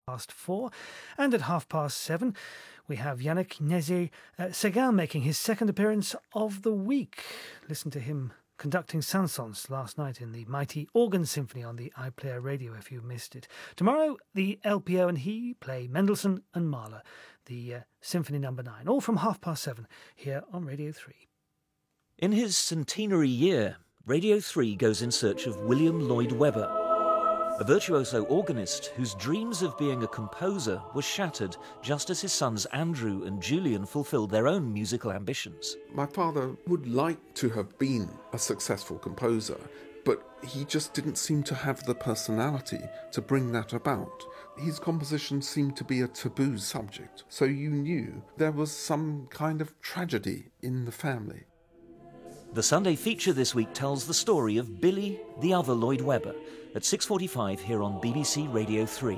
past 4. And at 7:30, we have Yannick Nézet-Séguin making his second appearance of the week. Listen to him conducting Saint-Saëns last night in the mighty organ symphony on the iPlayer radio if you missed it. Tomorrow, the LPO and he play Mendelssohn and Mahler, the Symphony No. 9, all from 7:30 here on Radio 3. In his centenary year, Radio 3 goes in search of William Lloyd Webber, a virtuoso organist whose dreams of being a composer were shattered just as his sons Andrew and Julian fulfilled their own musical ambitions. My father would like to have been a successful composer, but he just didn't seem to have the personality to bring that about. His composition seemed to be a taboo subject, so you knew there was some kind of tragedy in the family. The Sunday feature this week tells the story of Billy, the other Lloyd Webber, at 6:45 here on BBC Radio 3.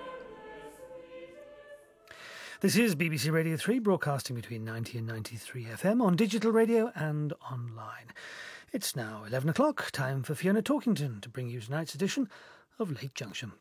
This is BBC Radio 3, broadcasting between 90 and 93 FM on digital radio and online. It's now 11 o'clock, time for Fiona Talkington to bring you tonight's edition of Late Junction.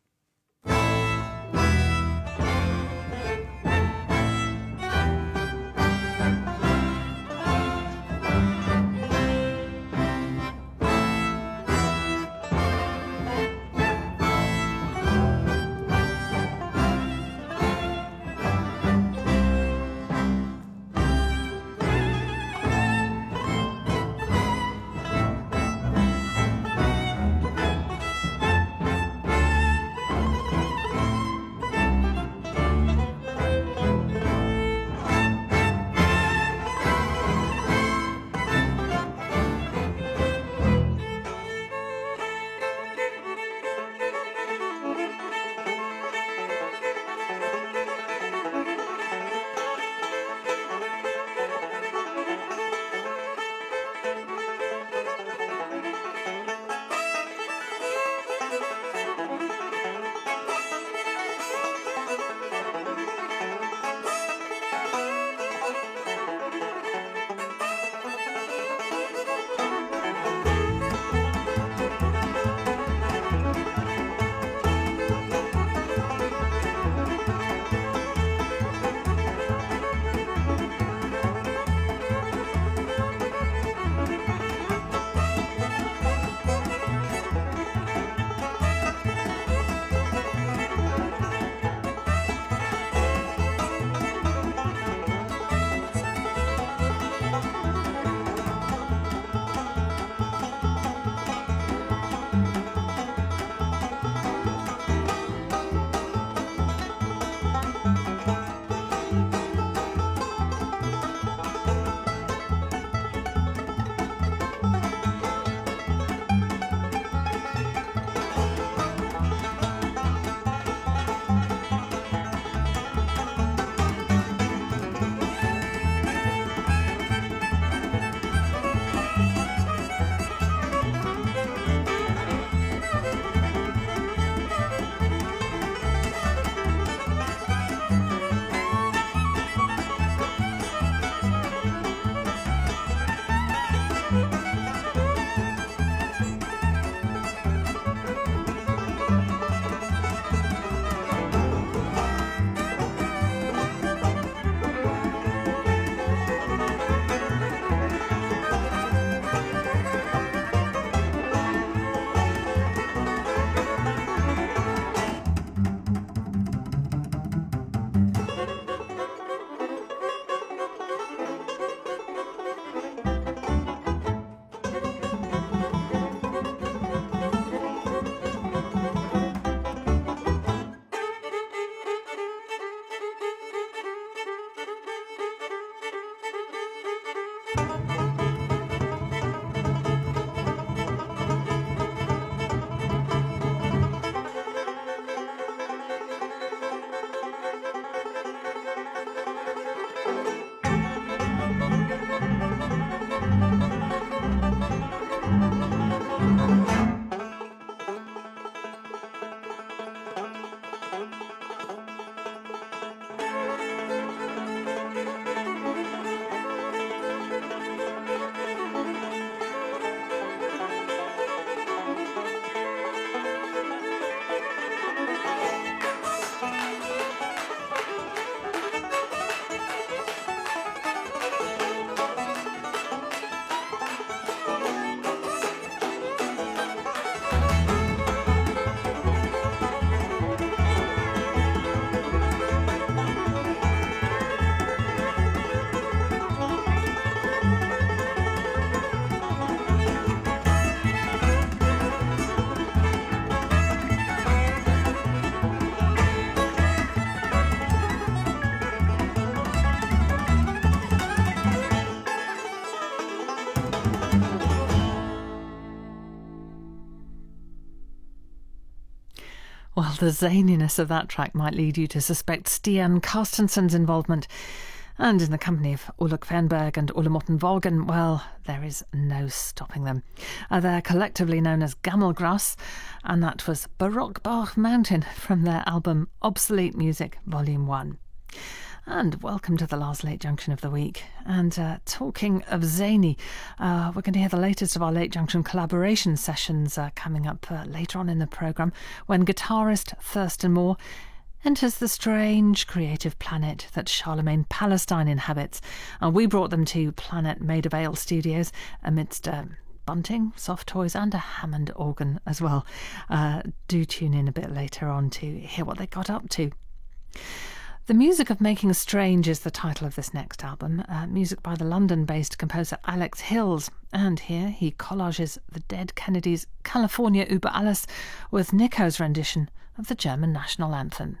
the zaniness of that track might lead you to suspect Stian Carstensen's involvement. And in the company of Ulla Kvenberg and Ulla Morten Volgen, well, there is no stopping them. They're collectively known as Gammelgras, and that was Baroque Bach Mountain from their album Obsolete Music Volume 1. And welcome to the last Late Junction of the week. And talking of zany, we're going to hear the latest of our Late Junction collaboration sessions coming up later on in the programme, when guitarist Thurston Moore enters the strange creative planet that Charlemagne Palestine inhabits. We brought them to Planet Maida Vale Studios amidst bunting, soft toys and a Hammond organ as well. Do tune in a bit later on to hear what they got up to. The Music of Making Strange is the title of this next album, music by the London-based composer Alex Hills, and here he collages the Dead Kennedys' California über alles with Nico's rendition of the German national anthem.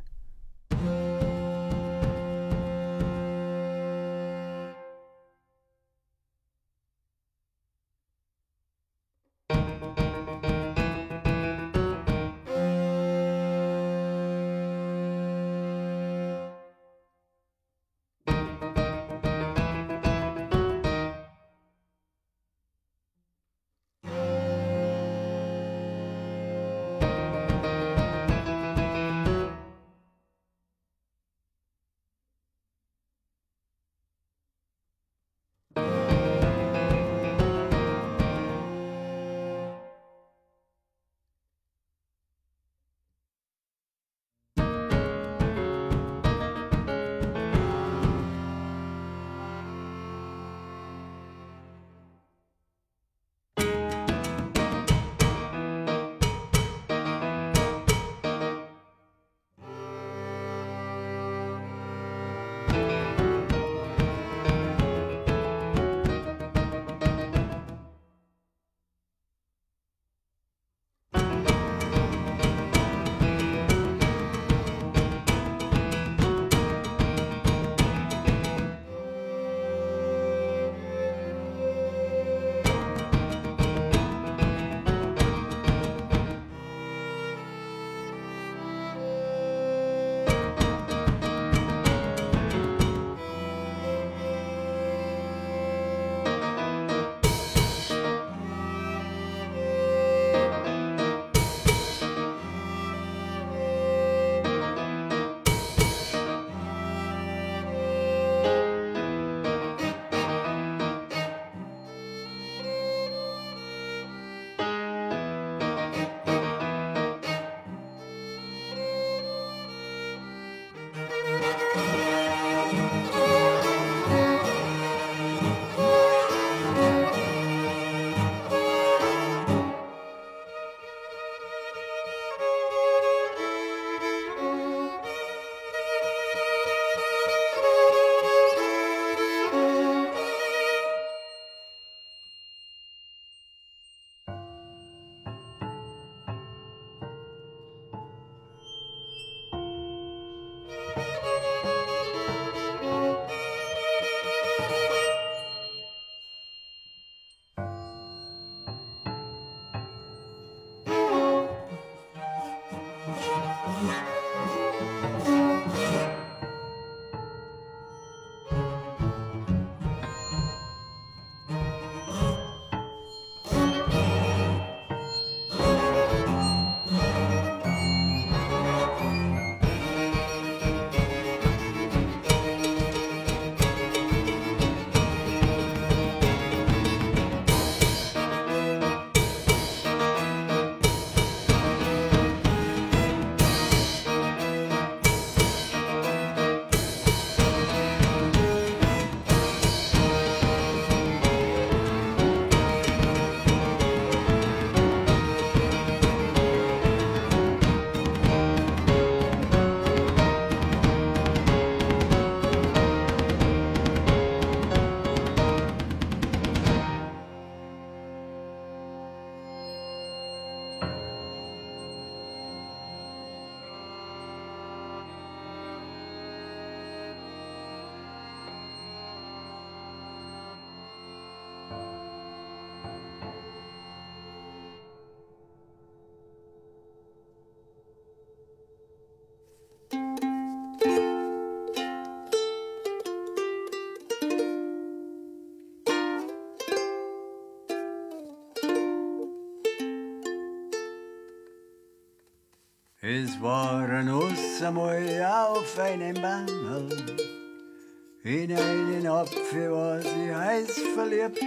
Es waren uns einmal auf einem Bammel, in einen Apfel war sie heiß verliebt.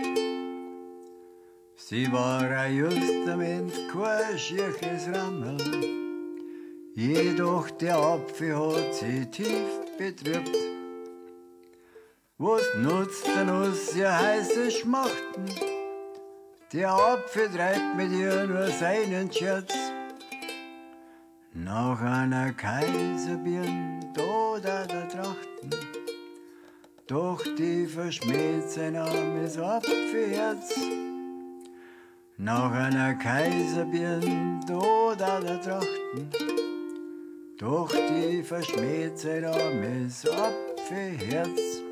Sie war ein Justament kein schierches Rammel, jedoch der Apfel hat sie tief betrübt. Was nutzt denn uns ihr heiße Schmachten? Der Apfel treibt mit ihr nur seinen Scherz. Nach einer Kaiserbirn, da trachten, doch die verschmäht sein armes Apfelherz. Nach einer Kaiserbirn, da trachten, doch die verschmäht sein armes Apfelherz.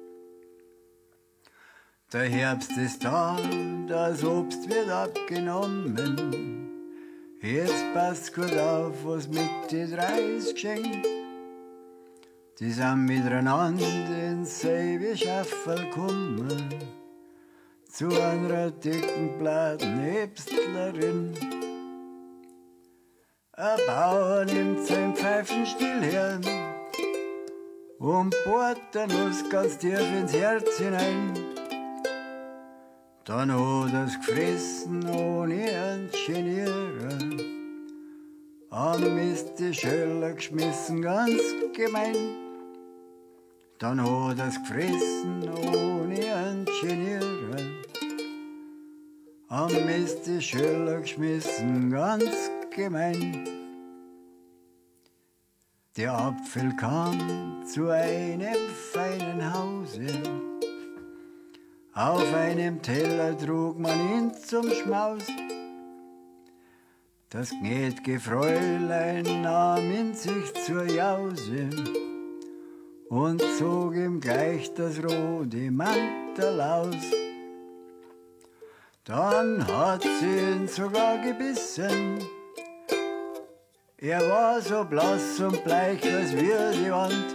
Der Herbst ist da, das Obst wird abgenommen. Jetzt passt gut auf, was mit die drei ist geschenkt. Die sind miteinander ins selbe Schaffel gekommen, zu einer dicken Bladenhebstlerin. Ein Bauer nimmt sein Pfeifenstiel her und bohrt der Nuss ganz tief ins Herz hinein. Dann hat er's gefressen ohne ein Genieren, am Mist die Schöller geschmissen, ganz gemein. Dann hat er's gefressen ohne ein Genieren, am Mist die Schöller geschmissen, ganz gemein. Der Apfel kam zu einem feinen Hause, auf einem Teller trug man ihn zum Schmaus. Das gnäd'ge Fräulein nahm ihn sich zur Jause und zog ihm gleich das rote Mantel aus. Dann hat sie ihn sogar gebissen, er war so blass und bleich als wir die Wand.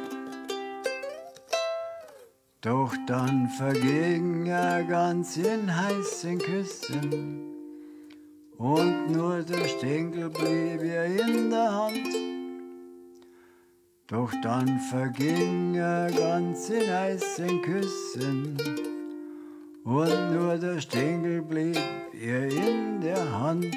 Doch dann verging er ganz in heißen Küssen und nur der Stängel blieb ihr in der Hand. Doch dann verging er ganz in heißen Küssen und nur der Stängel blieb ihr in der Hand.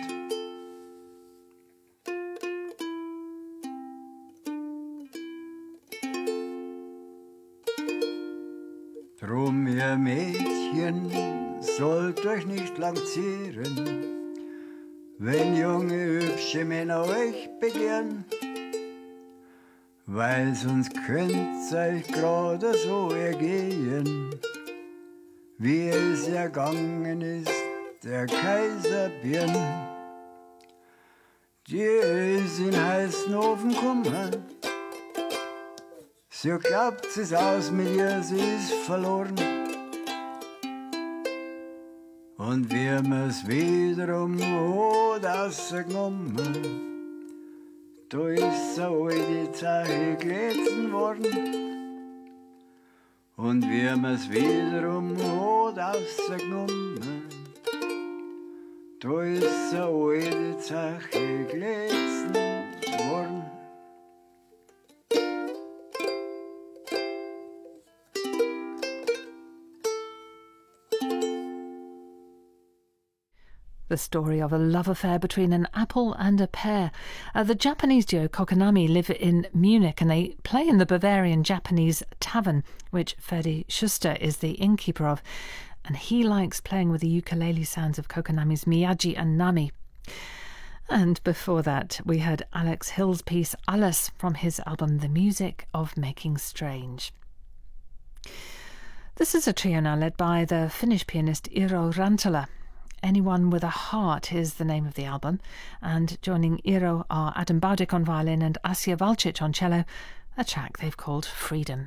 Drum, ihr Mädchen, sollt euch nicht lang zieren, wenn junge, hübsche Männer euch begehren, weil sonst könnt's euch gerade so ergehen, wie es ergangen ist der Kaiserbirn. Die ist in heißen Ofen gekommen, sie glaubt, sie ist aus mit ihr, sie ist verloren. Und wir mir's wiederum hat rausgenommen, da ist so die Zeche glätzen worden. Und wir mir's wiederum hat rausgenommen, da ist so die Zeche glätzen worden. The story of a love affair between an apple and a pear. The Japanese duo Kokonami live in Munich and they play in the Bavarian Japanese Tavern, which Ferdi Schuster is the innkeeper of. And he likes playing with the ukulele sounds of Kokonami's Miyagi and Nami. And before that, we heard Alex Hill's piece Alles from his album The Music of Making Strange. This is a trio now led by the Finnish pianist Iiro Rantala. Anyone with a Heart is the name of the album, and joining Iiro are Adam Baudik on violin and Asja Valcic on cello, a track they've called Freedom.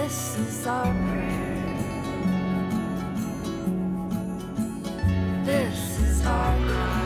This is our prayer. This is our cry.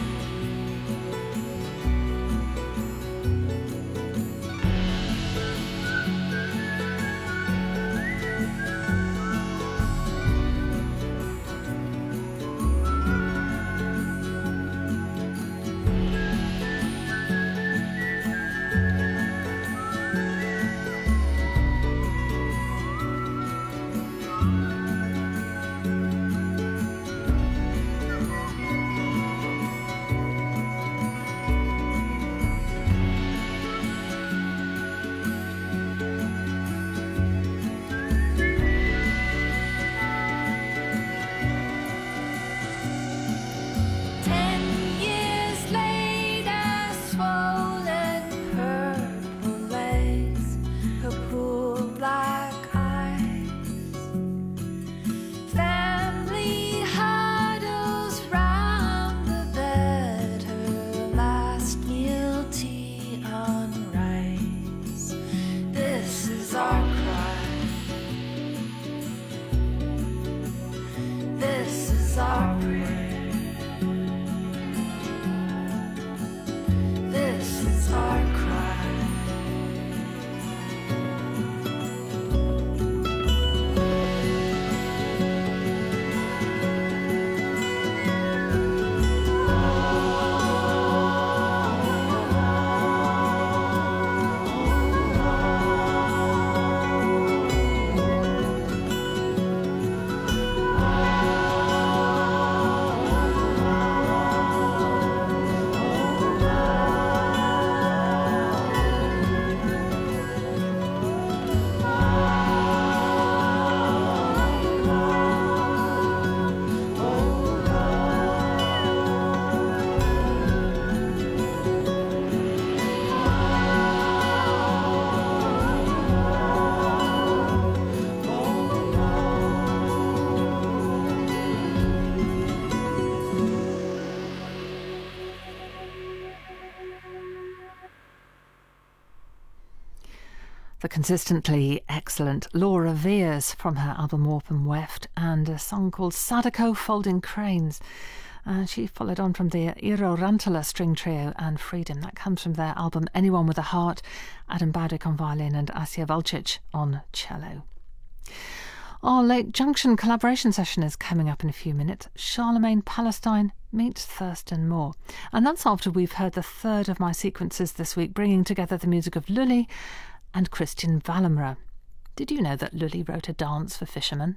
The consistently excellent Laura Veirs from her album Warp and Weft, and a song called Sadako Folding Cranes. She followed on from the Iro Rantala string trio and Freedom. That comes from their album Anyone with a Heart. Adam Bowdick on violin and Asya Vulcic on cello. Our Lake Junction collaboration session is coming up in a few minutes. Charlemagne Palestine meets Thurston Moore. And that's after we've heard the third of my sequences this week, bringing together the music of Lully and Christian Wallenra. Did you know that Lully wrote a dance for fishermen?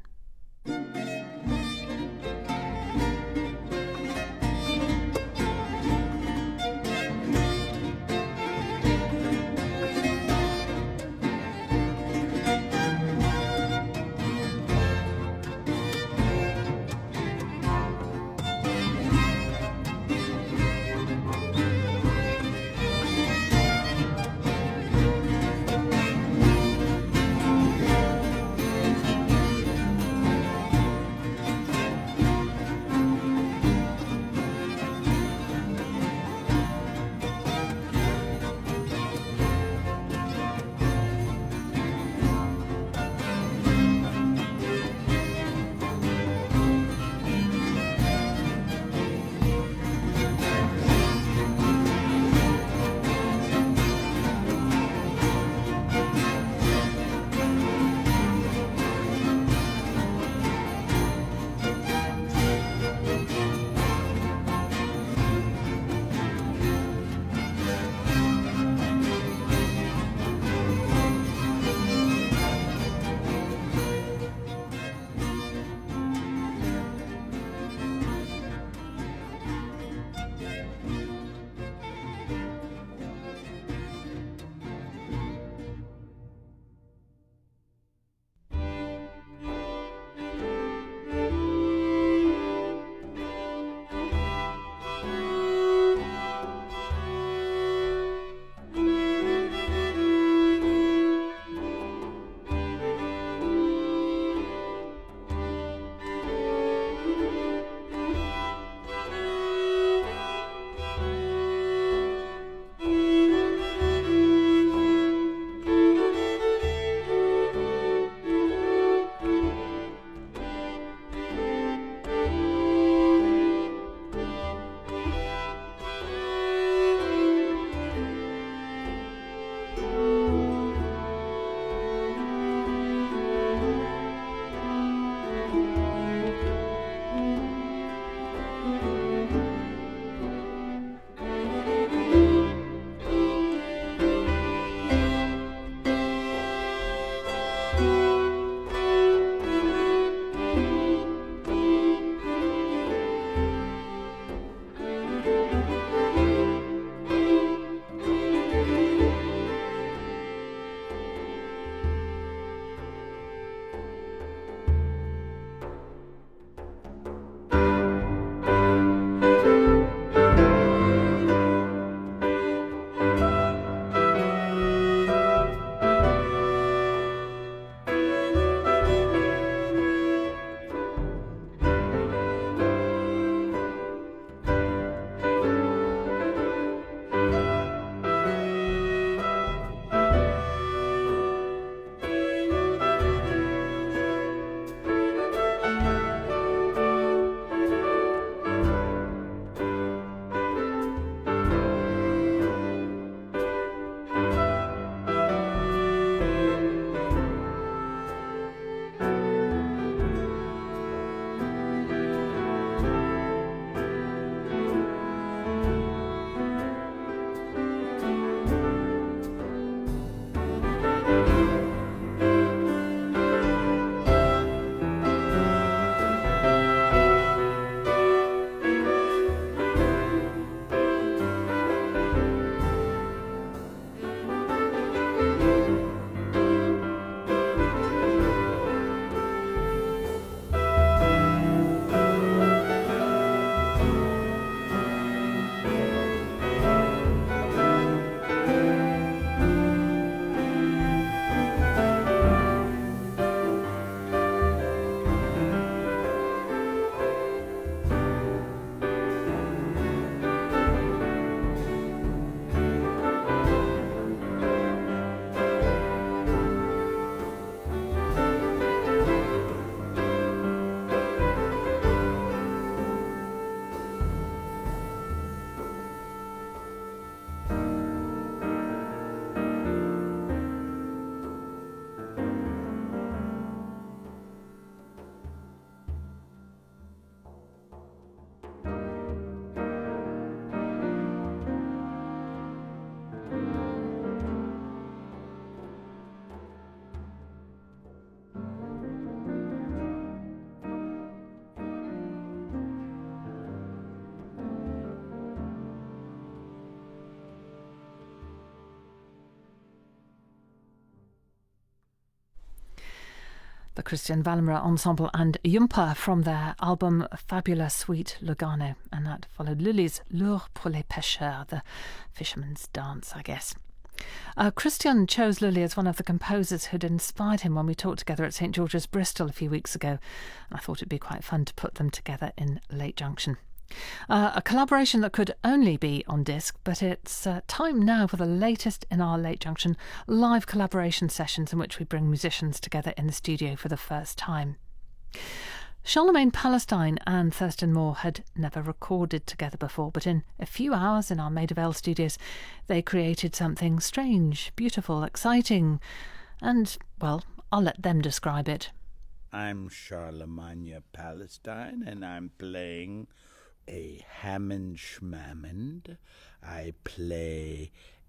Christian Wallenra Ensemble and Jumpa from their album Fabula Suite Lugano, and that followed Lully's L'Heure pour les pêcheurs, the fisherman's dance, I guess. Christian chose Lully as one of the composers who'd inspired him when we talked together at St George's, Bristol, a few weeks ago. I thought it'd be quite fun to put them together in Late Junction. A collaboration that could only be on disc, but it's time now for the latest in our Late Junction live collaboration sessions in which we bring musicians together in the studio for the first time. Charlemagne Palestine and Thurston Moore had never recorded together before, but in a few hours in our Maida Vale studios, they created something strange, beautiful, exciting, and, well, I'll let them describe it. I'm Charlemagne Palestine, and I'm playing a Hammond Schmammond. I play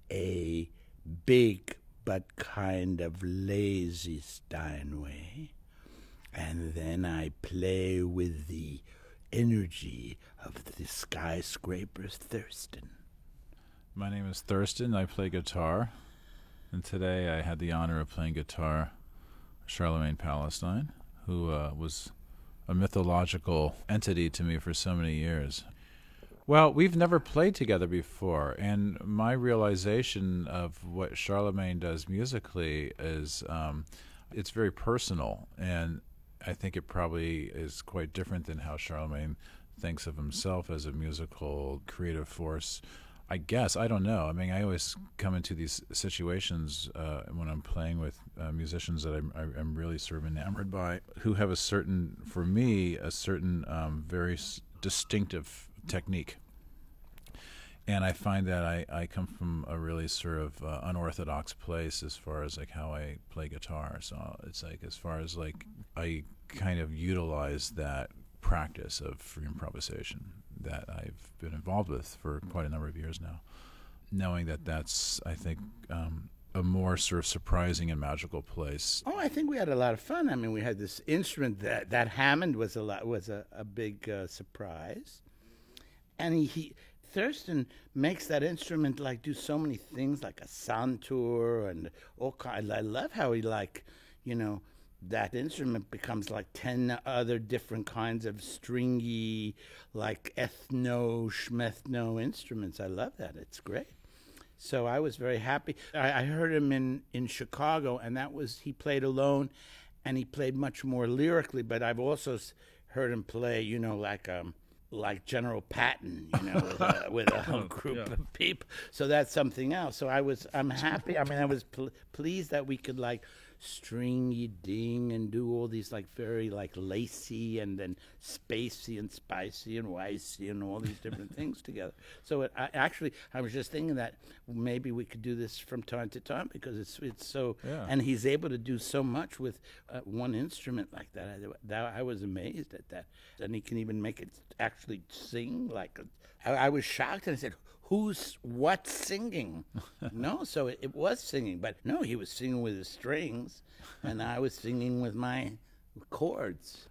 a big but kind of lazy Steinway. And then I play with the energy of the skyscraper's Thurston. My name is Thurston. I play guitar. And today I had the honor of playing guitar Charlemagne Palestine, who was a mythological entity to me for so many years. Well, we've never played together before, and my realization of what Charlemagne does musically is it's very personal, and I think it probably is quite different than how Charlemagne thinks of himself as a musical creative force. I guess, I don't know. I mean, I always come into these situations when I'm playing with musicians that I'm really sort of enamored by, who have a certain, for me, a certain very distinctive technique. And I find that I come from a really sort of unorthodox place as far as like how I play guitar. So it's like as far as like I kind of utilize that practice of free improvisation that I've been involved with for quite a number of years now, knowing that that's, I think, a more sort of surprising and magical place. Oh, I think we had a lot of fun. I mean, we had this instrument that Hammond was a big surprise, and Thurston makes that instrument like do so many things, like a santur and all kinds. I love how he that instrument becomes like 10 other different kinds of stringy, like ethno-schmethno instruments. I love that. It's great. So I was very happy. I heard him in Chicago, and he played alone, and he played much more lyrically, but I've also heard him play, like General Patton, with a group of people. So that's something else. So I'm happy. I mean, I was pleased that we could like stringy ding and do all these like very like lacy and then spacey and spicy and wicey and all these different things together. So I was just thinking that maybe we could do this from time to time because it's so, and he's able to do so much with one instrument like that. I was amazed at that. And he can even make it actually sing like I was shocked, and I said, what's singing? No, so it was singing, but no, he was singing with his strings, and I was singing with my chords.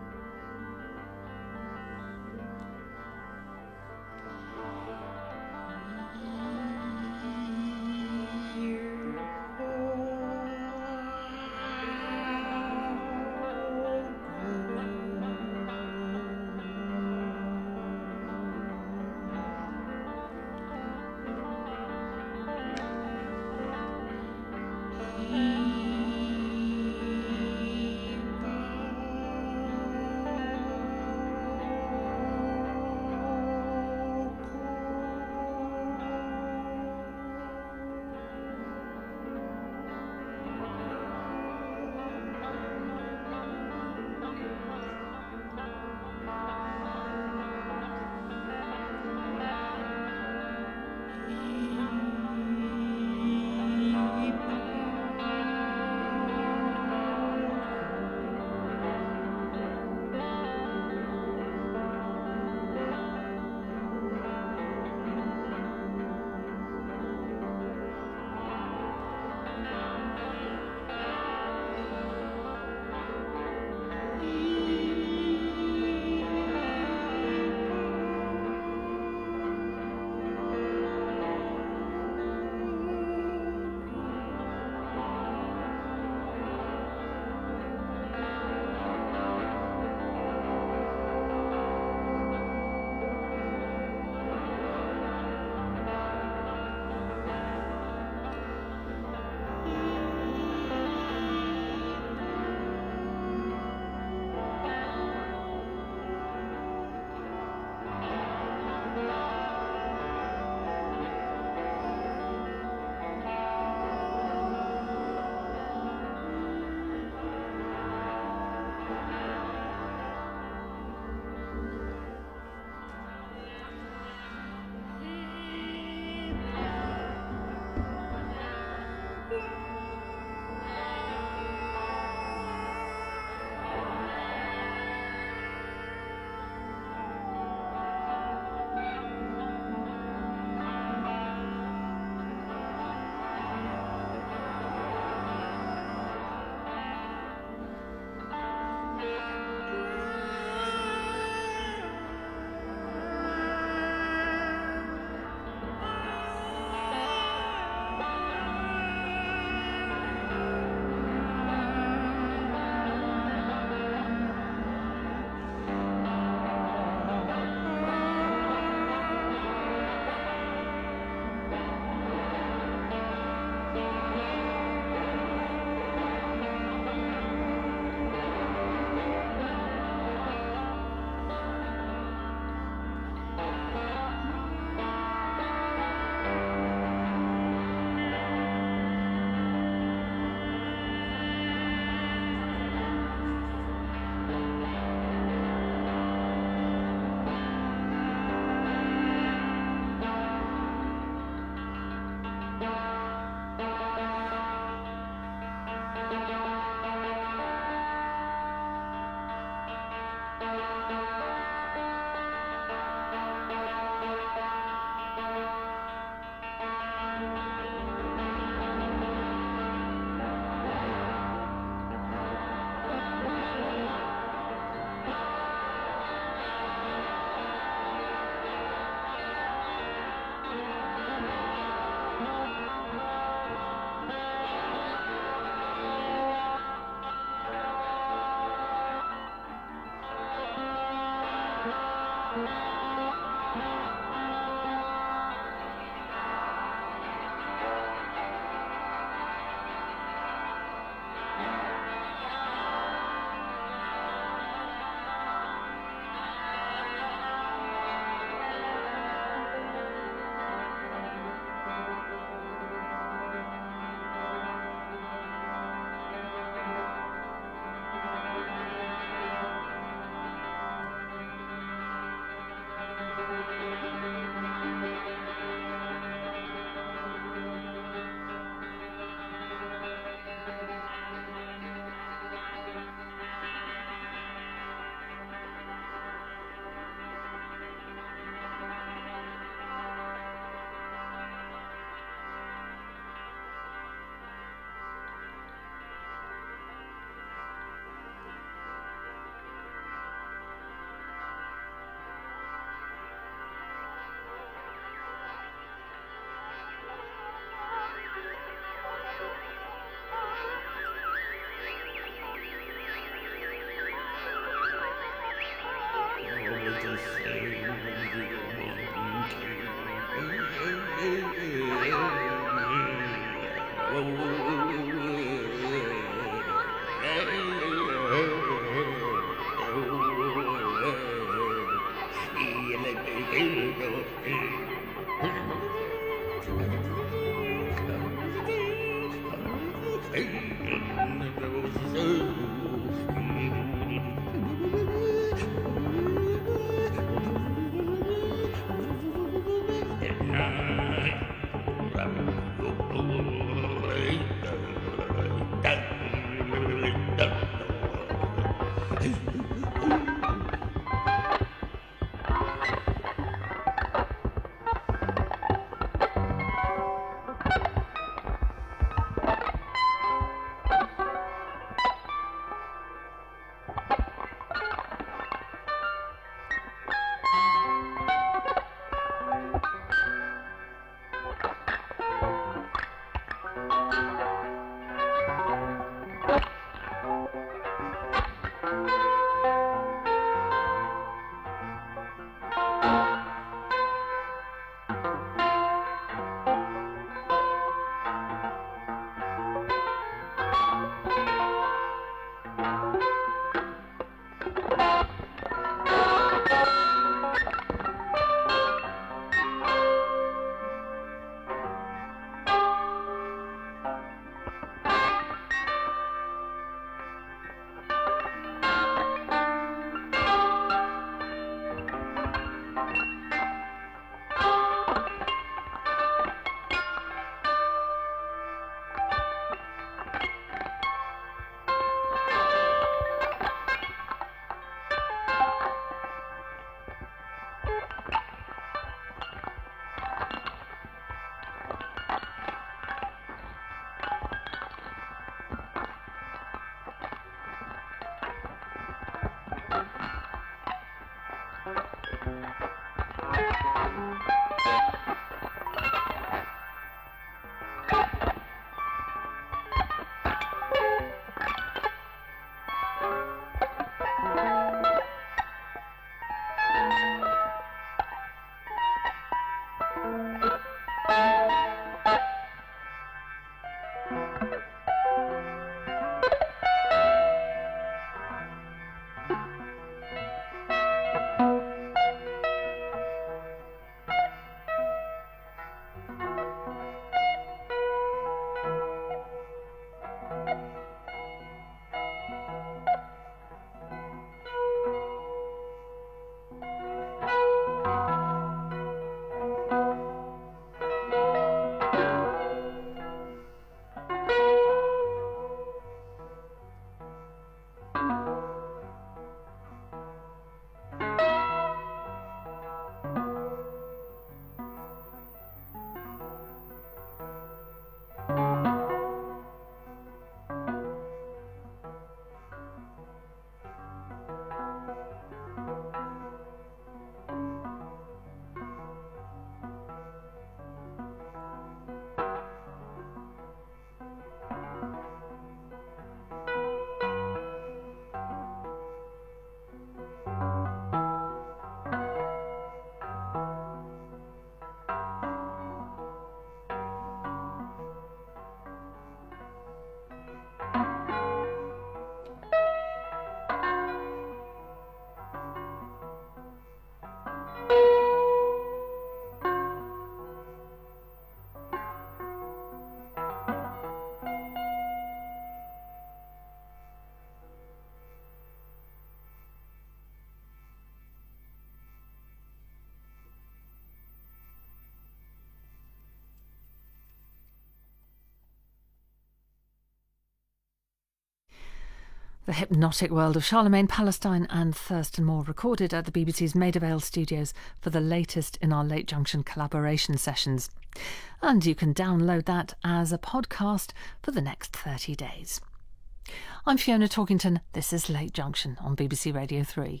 The hypnotic world of Charlemagne Palestine and Thurston Moore, recorded at the BBC's Maida Vale studios for the latest in our Late Junction collaboration sessions. And you can download that as a podcast for the next 30 days. I'm Fiona Talkington. This is Late Junction on BBC Radio 3.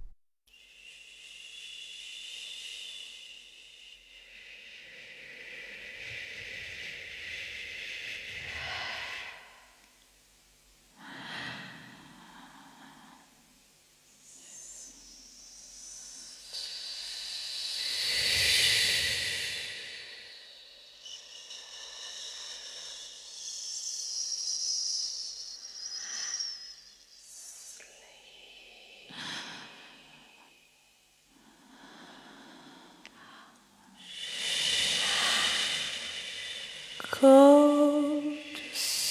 Go to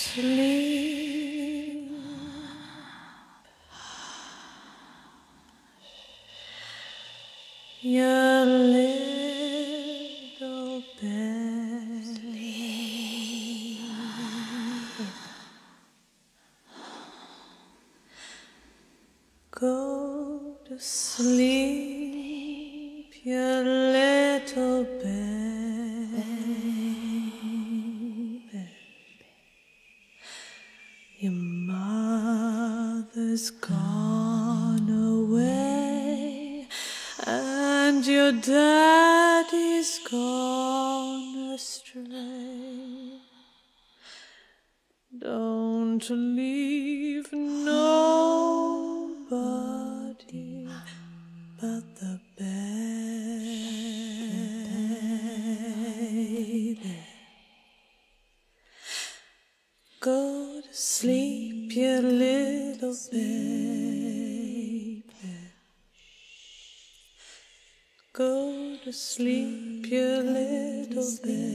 sleep. Your little bed. Go to sleep, your little bed. Your mother's gone away, and your daddy's gone astray. Don't leave nobody but the baby. Go to sleep, your little baby. Go to sleep, your little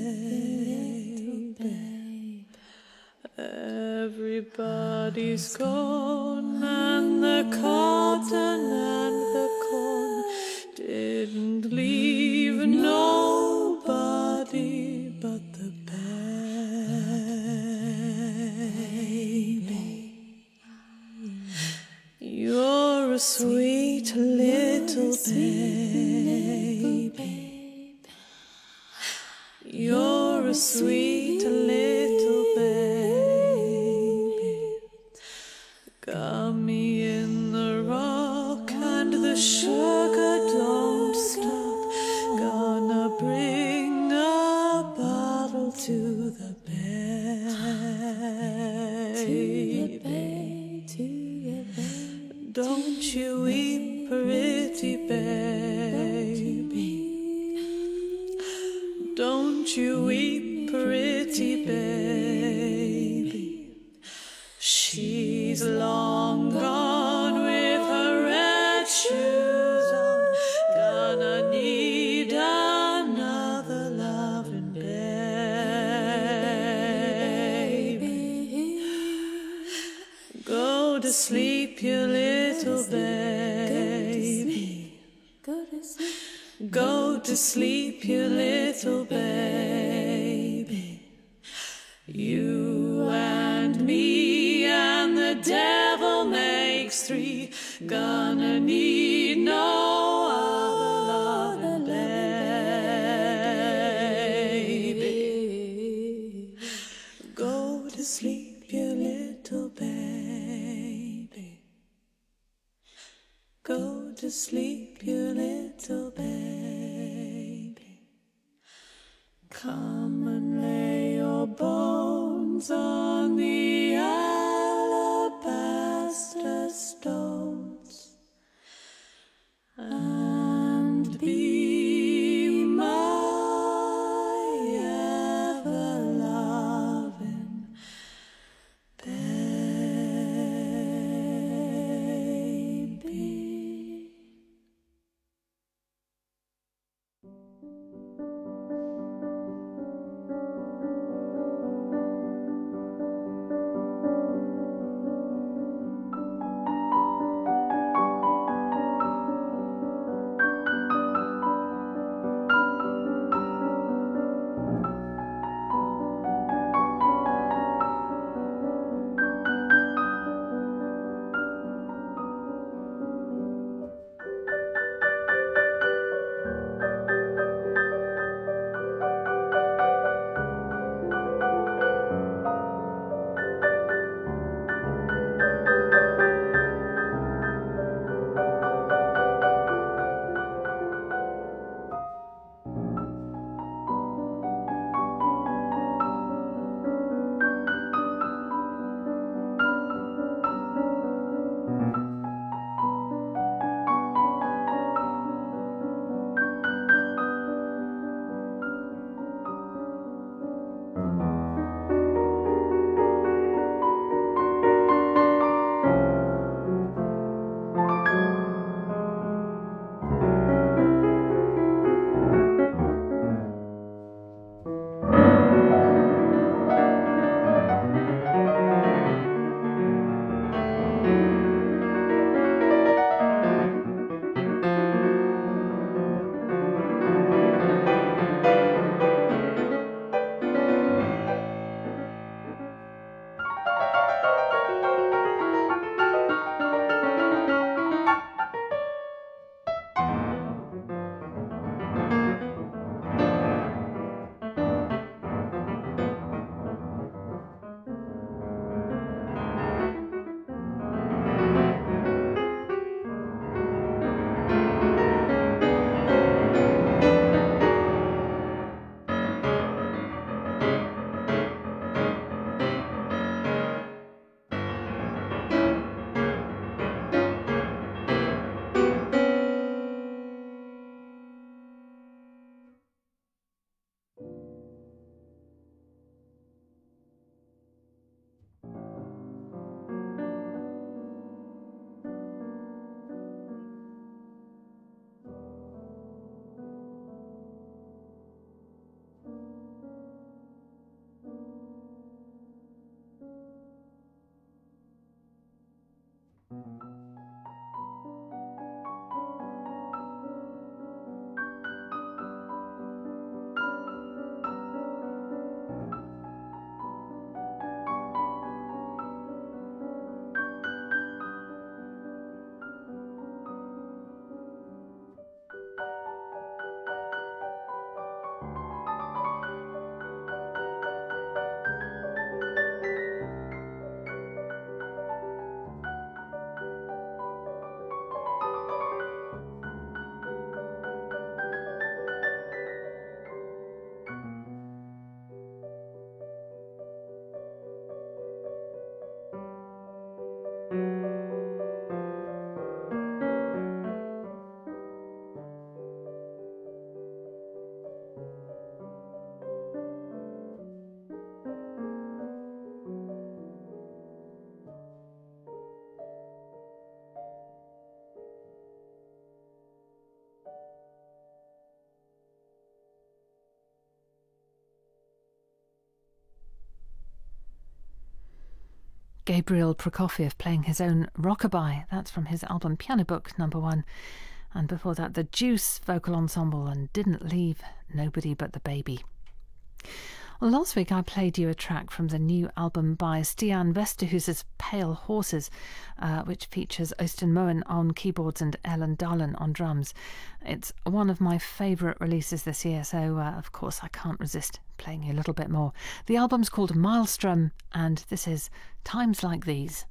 baby. Everybody's gone, and the cotton and the corn didn't leave nobody but the baby. You're a sweet little baby. You're a sweet little baby. Gummy in the rock and the sugar don't stop. Gonna bring a bottle to the baby. Don't you weep, pretty baby. Don't you weep, pretty baby. She's long gone with her red shoes on. Gonna need another loving baby. Go to sleep, you little baby. Go to sleep, you little baby. You and me and the devil makes three. Gonna need no other loving baby. Go to sleep, you little baby. Go to sleep, you little baby. Come and lay your bones on the alabaster stones and be my ever-loving baby. Gabriel Prokofiev playing his own rockabye. That's from his album Piano Book #1. And before that, the Juice Vocal Ensemble and Didn't Leave Nobody But the Baby. Well, last week I played you a track from the new album by Stian Vesterhuis's Pale Horses, which features Øystein Moen on keyboards and Ellen Dahlen on drums. It's one of my favourite releases this year, so of course I can't resist playing you a little bit more. The album's called Maelstrom, and this is Times Like These.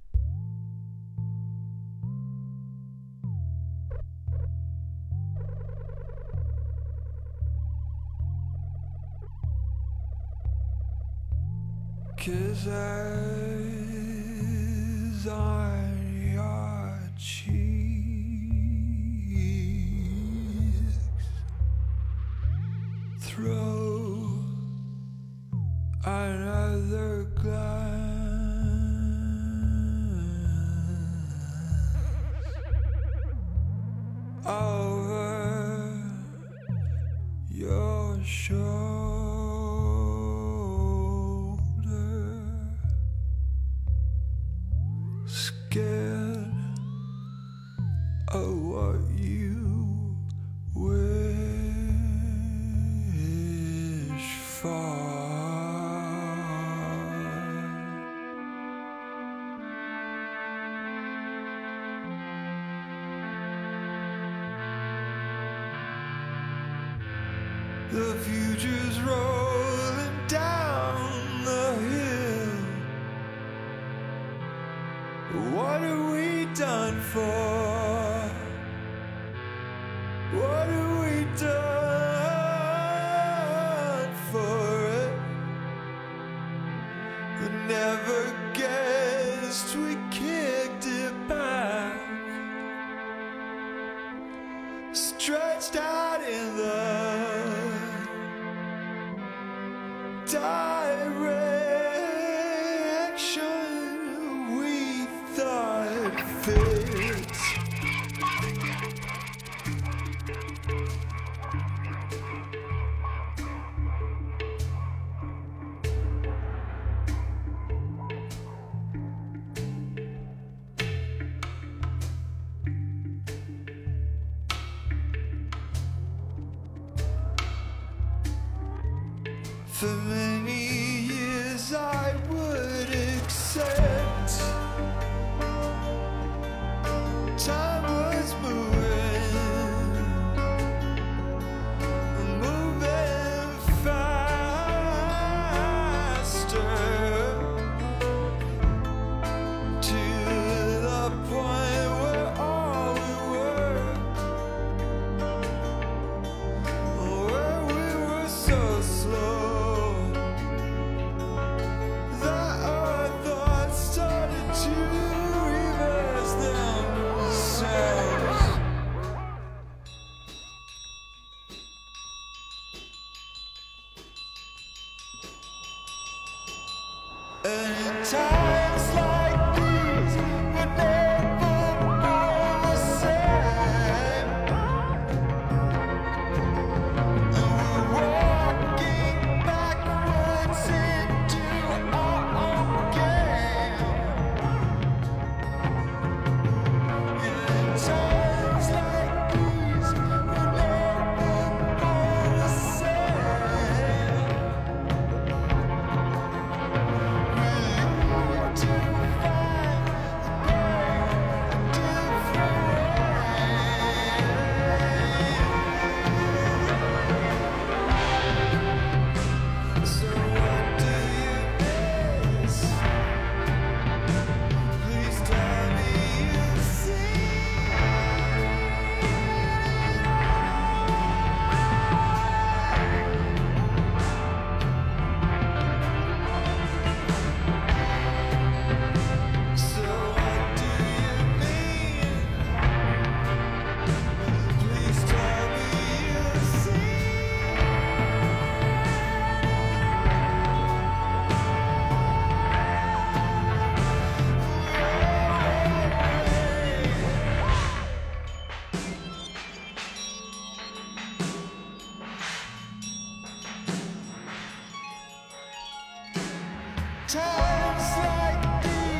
Kiss eyes on your cheeks, throw another glance over your shoulder. Scared of what you wish for. The future's rolling down the hill. What have we done for? What have we done for it? We never guessed we kicked it back, stretched out in the direction we thought fit. For many years I would accept time was moving faster, to the point where all we were so slow. And in times like these, we're never more the same. And we're walking backwards into our own game. And in times like these, we're never more the same. To find times like these.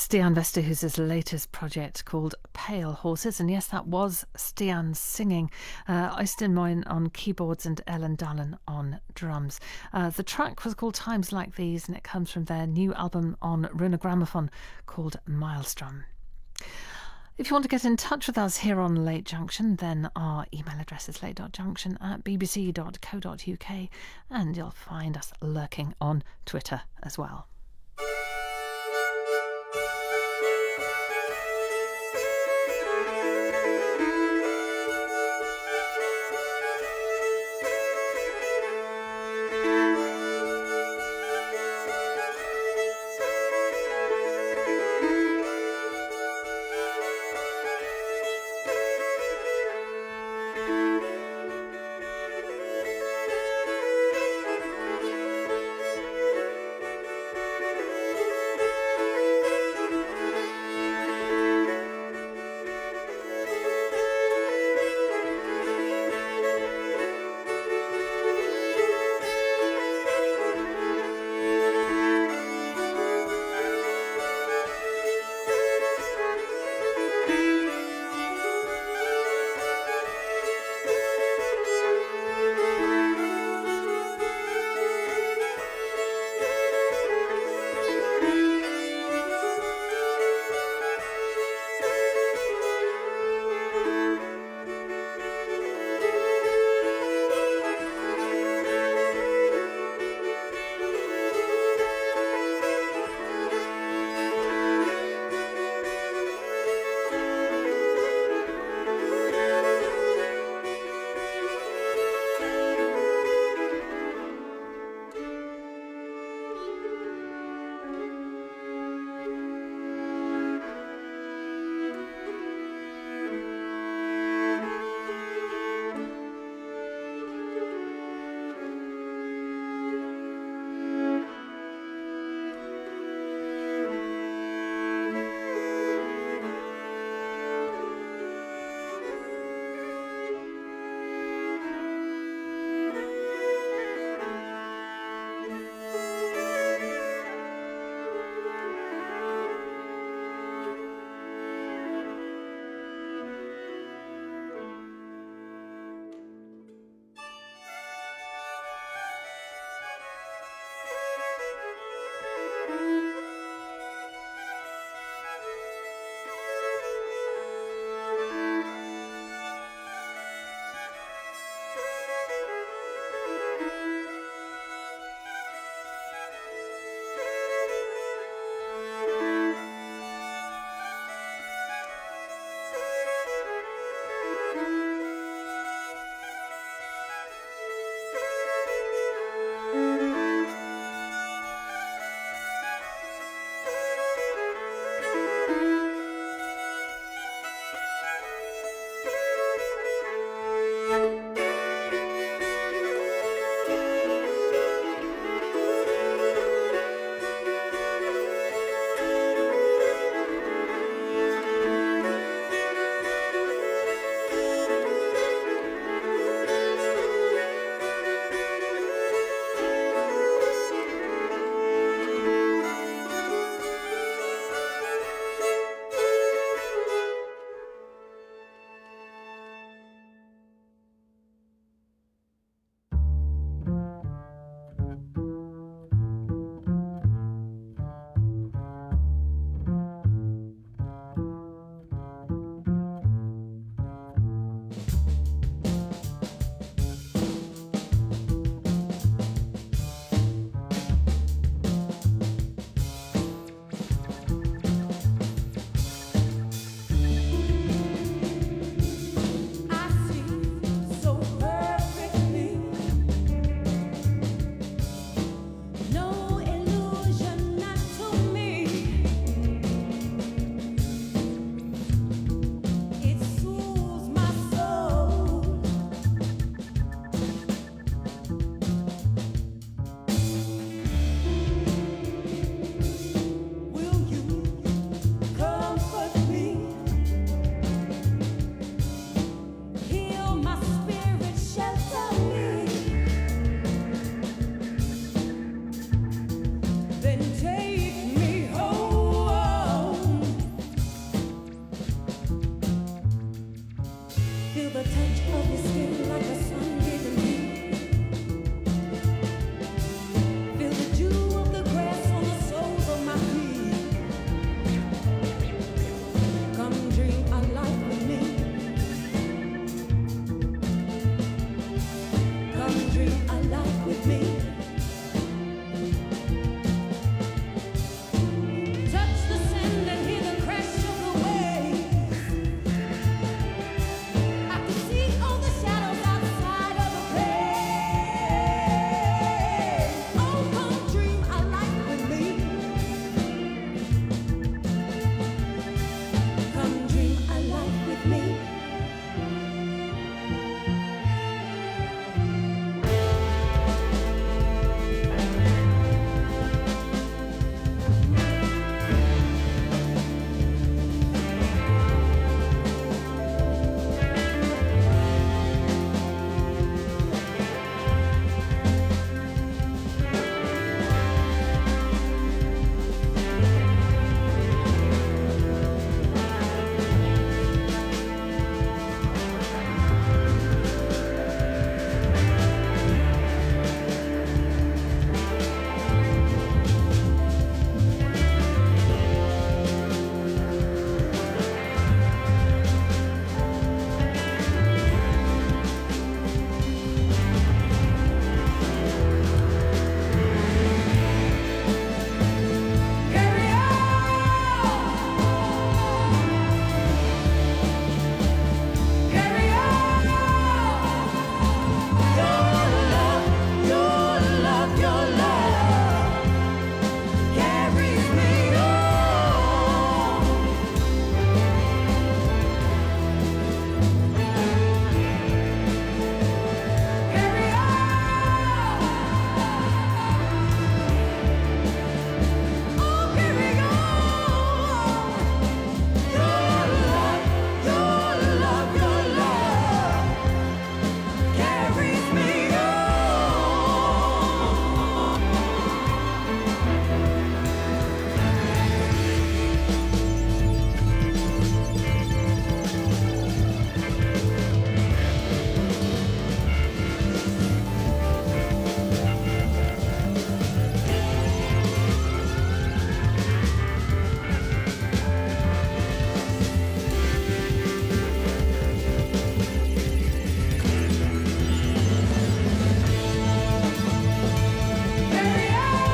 Stian Vesterhuse's latest project called Pale Horses. And yes, that was Stian singing. Øystein Moyen on keyboards and Ellen Dallin on drums. The track was called Times Like These, and it comes from their new album on Runa Gramophone called Maelstrom. If you want to get in touch with us here on Late Junction, then our email address is late.junction@bbc.co.uk, and you'll find us lurking on Twitter as well. the touch of his skin like a sun-driven heat. Feel the dew of the grass on the soles of my feet. Come dream a life with me. Come dream a life with me. Touch the sand and hear the crash of the waves. I can see all the shadows outside of the place. Oh, come dream a life with me. Come dream a life with me. Carry on. Carry on. Your love carries me on. Carry on. Oh, carry on. Your love carries me on. Carry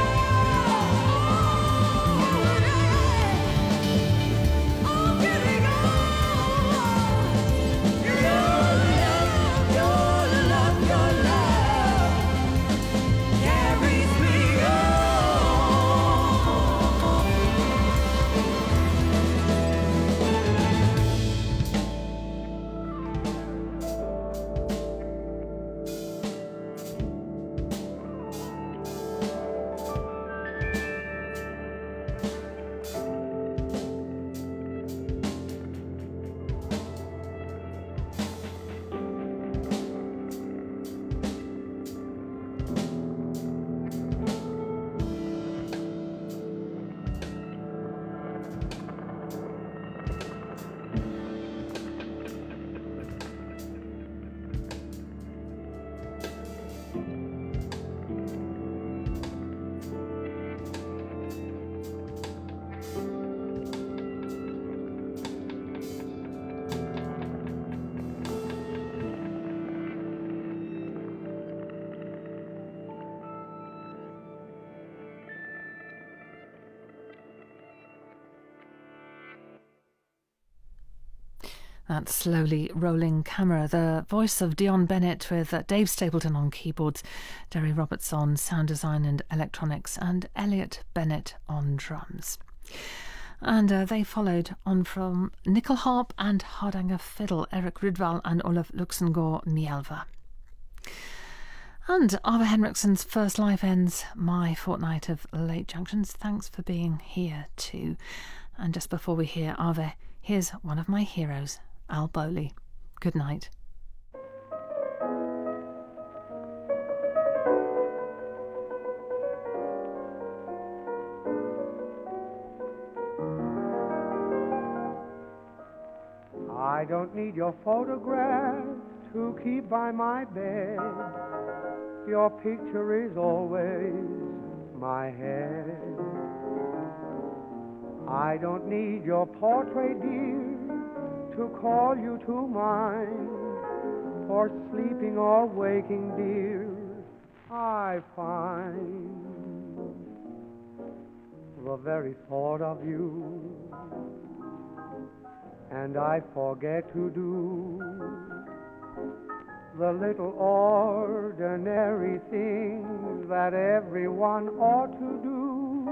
on. Oh, carry on. Your love carries me That slowly rolling camera, the voice of Dion Bennett with Dave Stapleton on keyboards, Derry Roberts on sound design and electronics, and Elliot Bennett on drums. And they followed on from nickel harp and hardanger fiddle, Eric Rydvall and Olaf Luxengård Mjelva. And Arve Henriksen's first life ends my fortnight of late junctions. Thanks for being here too. And just before we hear Arve, here's one of my heroes, Al Bowley. Good night. I don't don't need your photograph to keep by my bed. Your picture is always my head. I don't need your portrait, dear, to call you to mind. For sleeping or waking, dear, I find the very thought of you, and I forget to do the little ordinary things that everyone ought to do.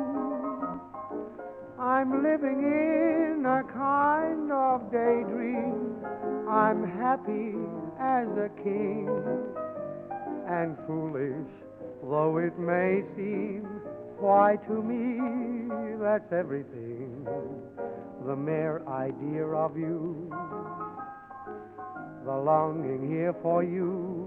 I'm living in a kind of daydream. I'm happy as a king, and foolish though it may seem, why to me that's everything. The mere idea of you, the longing here for you.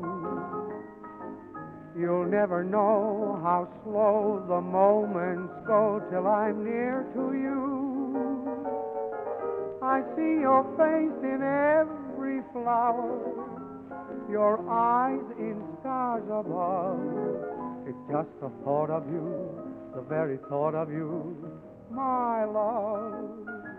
You'll never know how slow the moments go till I'm near to you. I see your face in every flower, your eyes in stars above. It's just the thought of you, the very thought of you, my love.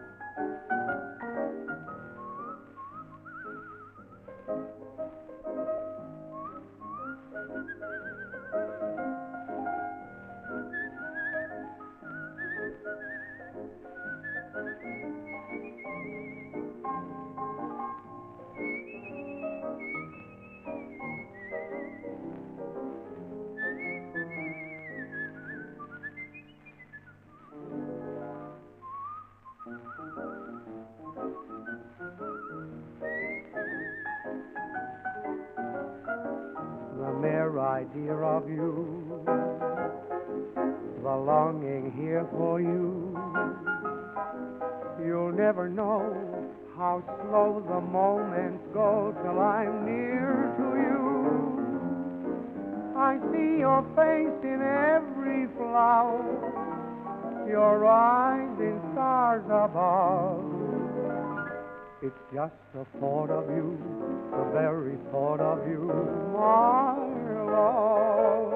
The mere idea of you, the longing here for you. You'll never know how slow the moments go till I'm near to you. I see your face in every flower, your eyes in stars above. It's just the thought of you, the very thought of you, my love.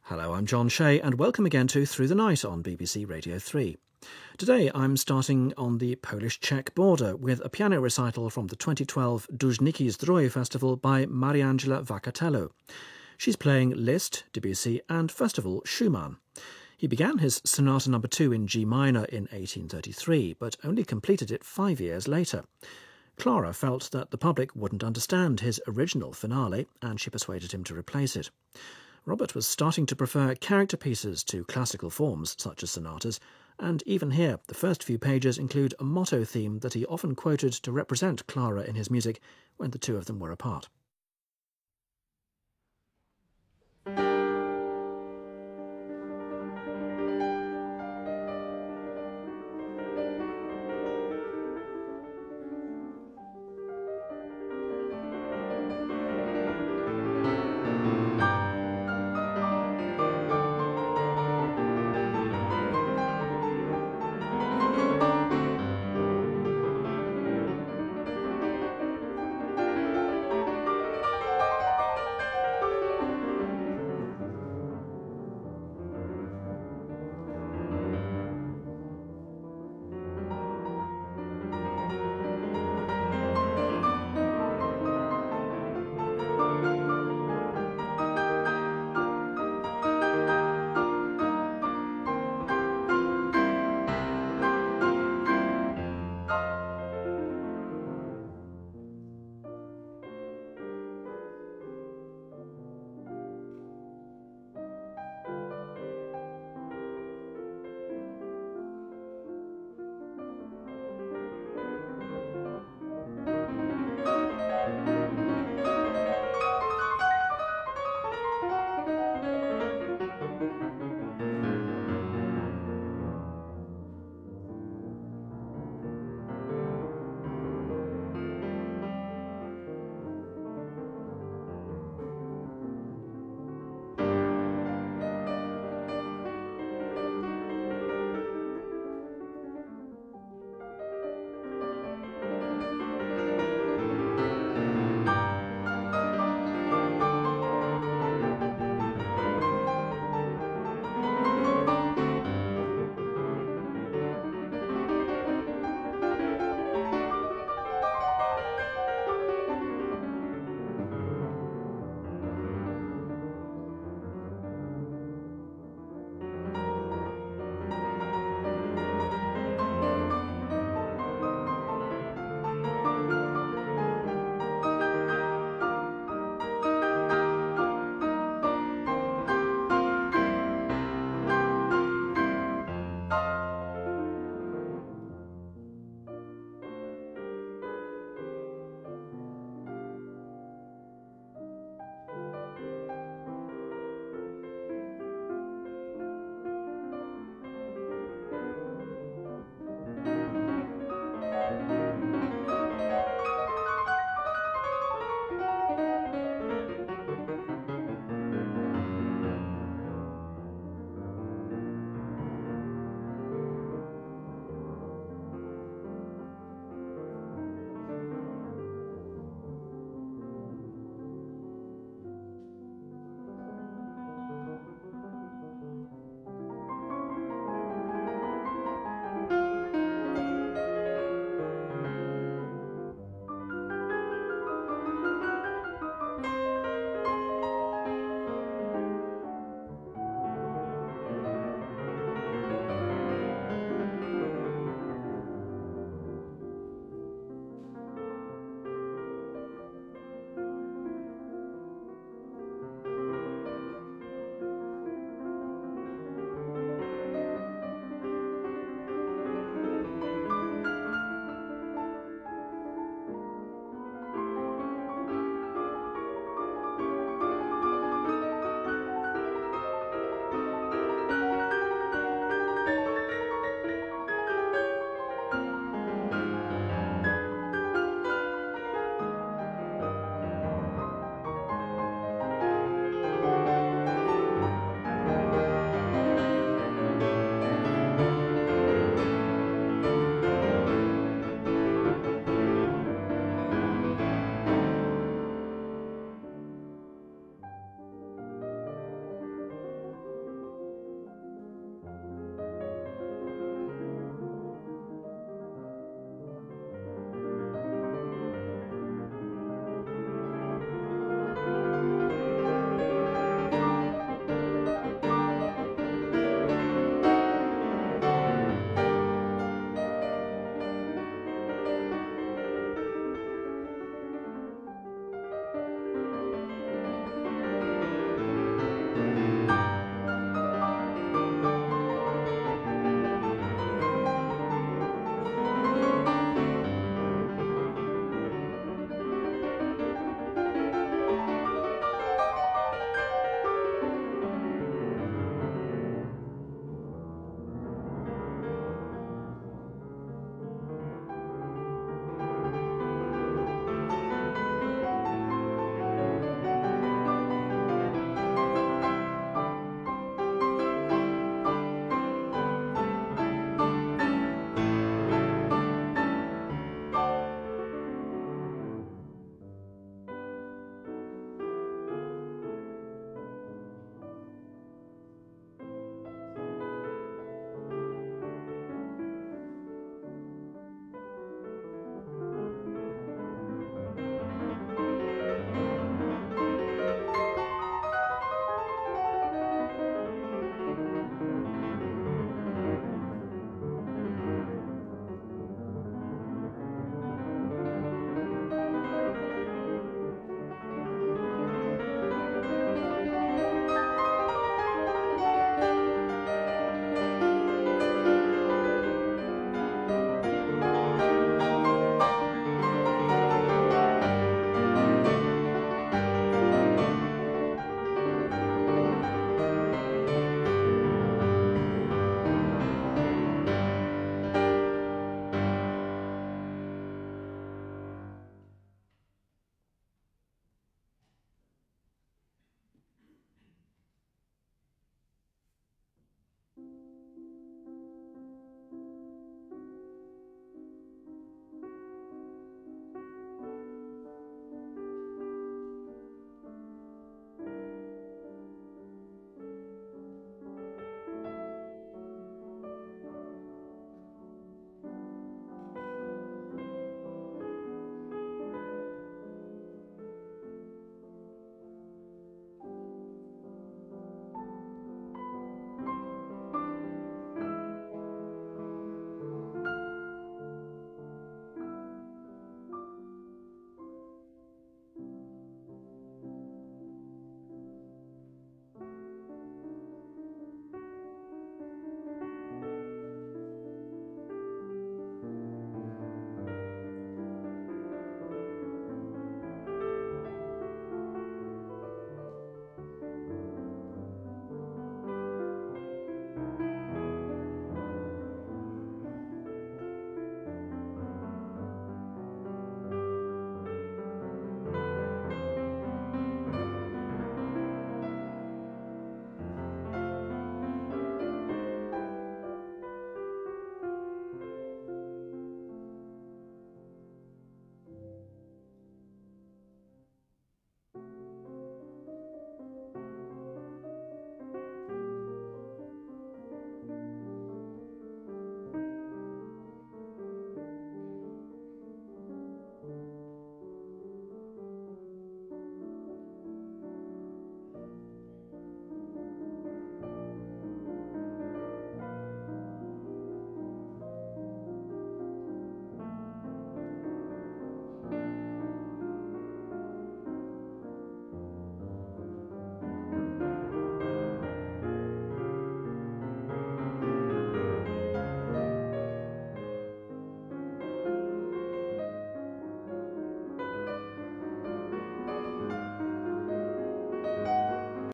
Hello, I'm John Shea, and welcome again to Through the Night on BBC Radio 3. Today I'm starting on the Polish-Czech border with a piano recital from the 2012 Dłużniki Zdrój Festival by Mariangela Vacatello. She's playing Liszt, Debussy and, first of all, Schumann. He began his Sonata No. 2 in G minor in 1833, but only completed it 5 years later. Clara felt that the public wouldn't understand his original finale, and she persuaded him to replace it. Robert was starting to prefer character pieces to classical forms, such as sonatas, and even here, the first few pages include a motto theme that he often quoted to represent Clara in his music when the two of them were apart.